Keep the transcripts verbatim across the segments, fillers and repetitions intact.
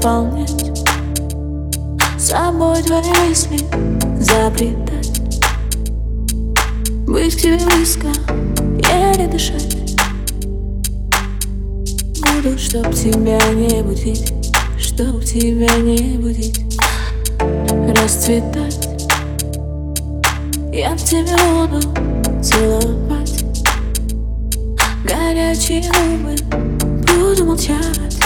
заполнять собой твои мысли, запретать быть к тебе близко, еле дышать. Буду, чтоб тебя не будить, чтоб тебя не будить, расцветать. Я в тебя буду целовать, горячие губы буду молчать.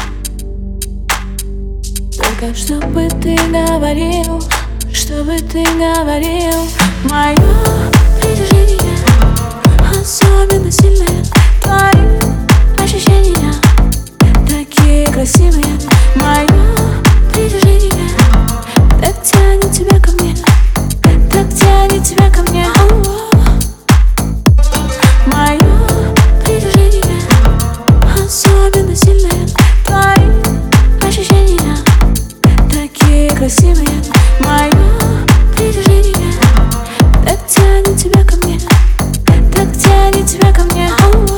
Только чтобы ты говорил, чтобы ты говорил. Мое притяжение особенно сильное, твои ощущения такие красивые. Мое притяжение так тянет тебя ко мне, так тянет тебя ко мне. Мое притяжение особенно сильное, твои ощущения такие красивые. Мое притяжение так тянет тебя ко мне, так тянет тебя ко мне.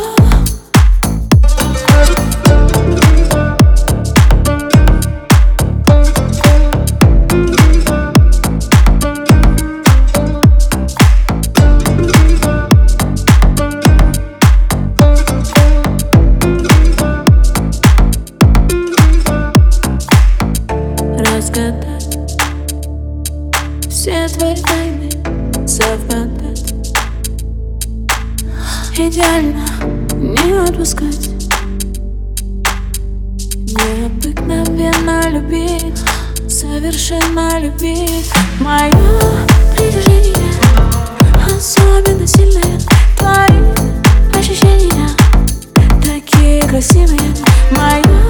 Разгадать все твои тайны, совпадать, идеально не отпускать, необыкновенно любить, совершенно любить. Мое притяжение особенно сильное, твои ощущения такие красивые. Мое